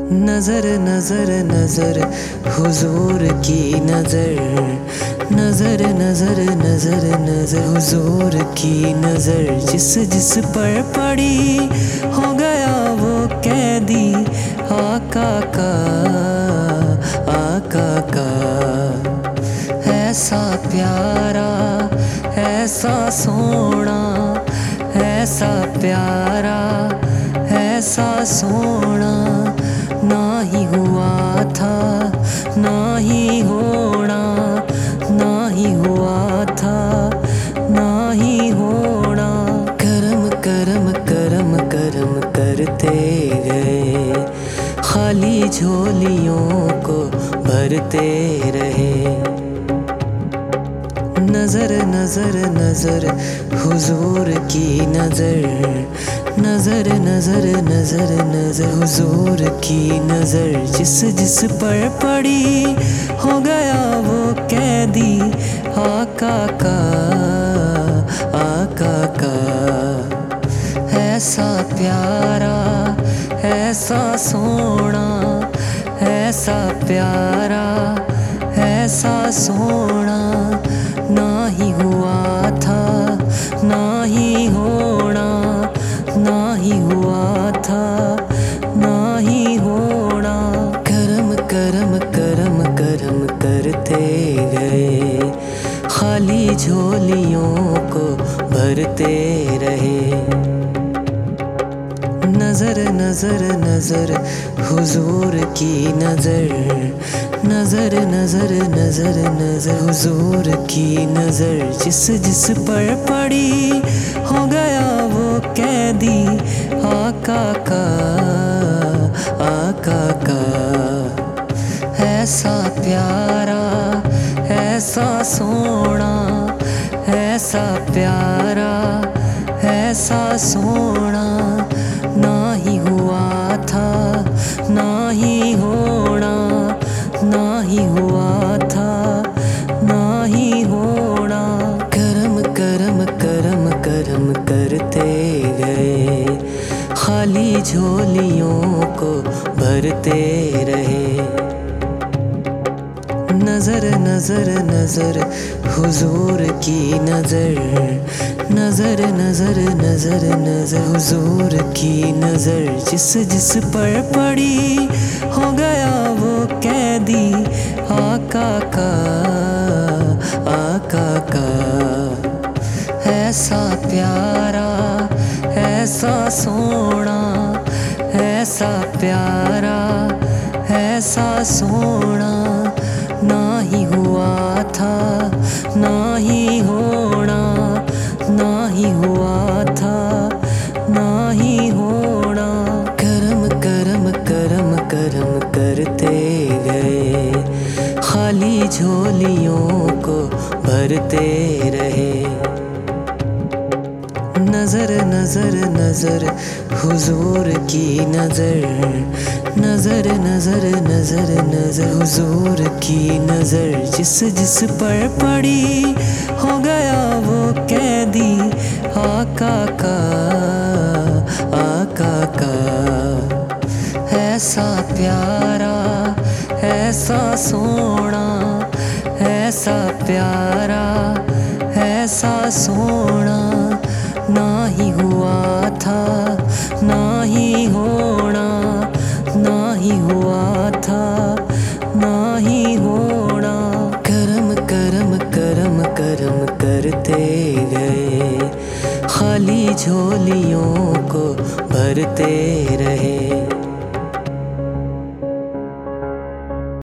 नजर नजर नजर हुजूर की नजर, नजर नजर नजर नजर हुजूर की नजर, जिस जिस पर पड़ी हो गया वो कैदी आका का, आका का। ऐसा प्यारा ऐसा सोना, ऐसा प्यारा ऐसा सोना ना ही हुआ था, ना ही होना, ना ही हुआ था, ना ही होना। करम करम करम करम करते गए, खाली झोलियों को भरते रहे। नजर नजर नजर हुजूर की नजर, नजर नजर नजर नजर हुजूर की नजर, जिस जिस पर पड़ी हो गया वो कैदी आका का, आका का। ऐसा प्यारा ऐसा सोना, ऐसा प्यारा ऐसा सोना ना ही हुआ था, ना ही होना, ना ही हुआ था, ना ही होना। करम करम करम करम करते गए, खाली झोलियों को भरते रहे। नजर नजर नजर हुजूर की नजर, नजर नजर नजर नजर हुजूर की नजर, जिस जिस पर पड़ी हो गया वो कैदी आका का, आका का। ऐसा प्यारा ऐसा सोना, ऐसा प्यारा ऐसा सोना ना ही हुआ था, ना ही होना, ना ही हुआ था, ना ही होना। करम करम करम करम करते गए, खाली झोलियों को भरते रहे। नजर नजर नजर हुजूर की नजर, नजर नजर नजर नजर हुजूर की नजर, जिस जिस पर पड़ी हो गया वो कैदी आका का, आका का। ऐसा प्यारा ऐसा सोना, ऐसा प्यारा ऐसा सोना ना ही हुआ था, ना ही होना, ना ही हुआ था, ना ही होना। करम करम करम करम करते गए, खाली झोलियों को भरते रहे। नजर नजर नजर हुजूर की नजर, नजर नजर नजर नजर हुजूर की नजर, जिस जिस पर पड़ी हो गया वो कैदी आका का, आका का। ऐसा प्यारा ऐसा सोना, ऐसा प्यारा ऐसा सोना ना ही हुआ था, ना ही होना, ना ही हुआ था, ना ही होना। करम करम करम करम करते गए, खाली झोलियों को भरते रहे।